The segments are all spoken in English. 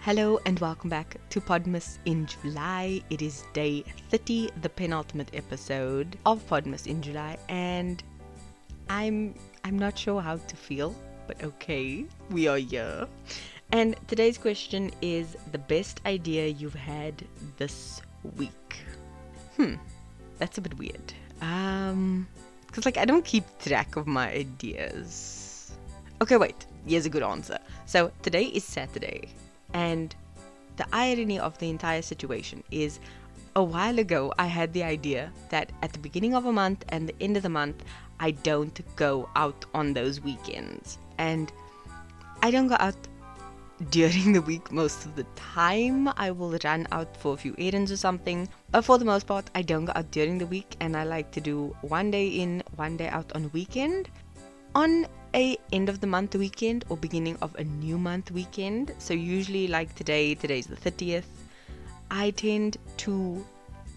Hello and welcome back to Podmas in July. It is day 30, the penultimate episode of Podmas in July, and I'm not sure how to feel, but okay, we are here. And today's question is the best idea you've had this week. That's a bit weird. Because I don't keep track of my ideas. Okay, wait, here's a good answer. So today is Saturday. And the irony of the entire situation is a while ago I had the idea that at the beginning of a month and the end of the month I don't go out on those weekends. And I don't go out during the week most of the time. I will run out for a few errands or something. But for the most part I don't go out during the week, and I like to do one day in, one day out on weekend. On a end of the month weekend or beginning of a new month weekend, so usually like today's the 30th, I tend to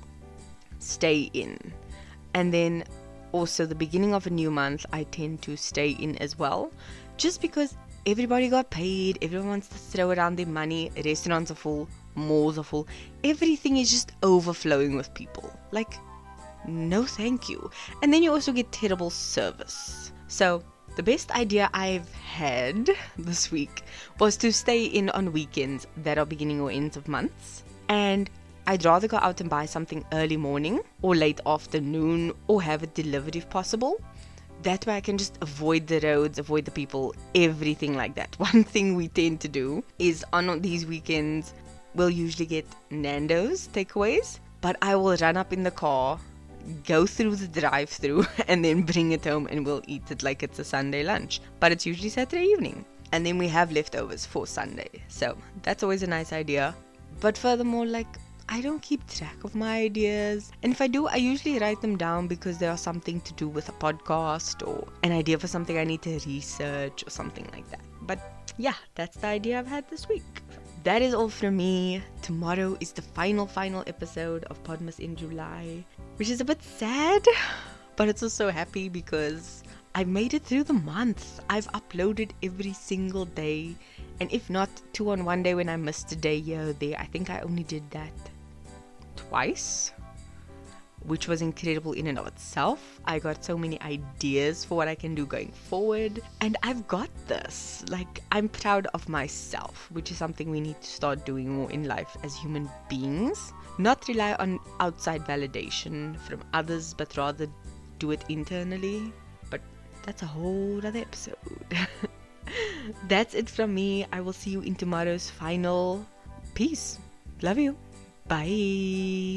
stay in. And then also the beginning of a new month I tend to stay in as well, just because everybody got paid, everyone wants to throw around their money, restaurants are full, malls are full, everything is just overflowing with people. No thank you. And then you also get terrible service. So the best idea I've had this week was to stay in on weekends that are beginning or ends of months. And I'd rather go out and buy something early morning or late afternoon or have it delivered if possible. That way I can just avoid the roads, avoid the people, everything like that. One thing we tend to do is on these weekends, we'll usually get Nando's takeaways, but I will run up in the car, go through the drive-through and then bring it home, and we'll eat it like it's a Sunday lunch, but it's usually Saturday evening, and then we have leftovers for Sunday. So that's always a nice idea. But furthermore, I don't keep track of my ideas, and if I do, I usually write them down because they are something to do with a podcast or an idea for something I need to research or something like that. But yeah, that's the idea I've had this week. That is all from me. Tomorrow is the final episode of Podmas in July, which is a bit sad, but it's also happy because I've made it through the month. I've uploaded every single day, and if not 2 on one day when I missed a day here or there, I think I only did that twice, which was incredible in and of itself. I got so many ideas for what I can do going forward, and I've got this. I'm proud of myself, which is something we need to start doing more in life as human beings. Not rely on outside validation from others, but rather do it internally. But that's a whole other episode. That's it from me. I will see you in tomorrow's final. Peace. Love you. Bye.